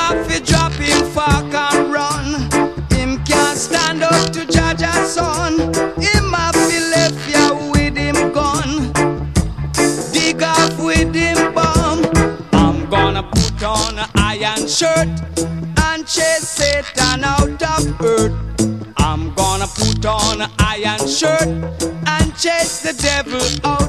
have to drop him fork and run. Him can't stand up to Jaja's son. Him have to left ya with him gun. Dig off with him bomb. I'm gonna put on an iron shirt and chase Satan out of earth. I'm gonna put on an iron shirt and chase the devil out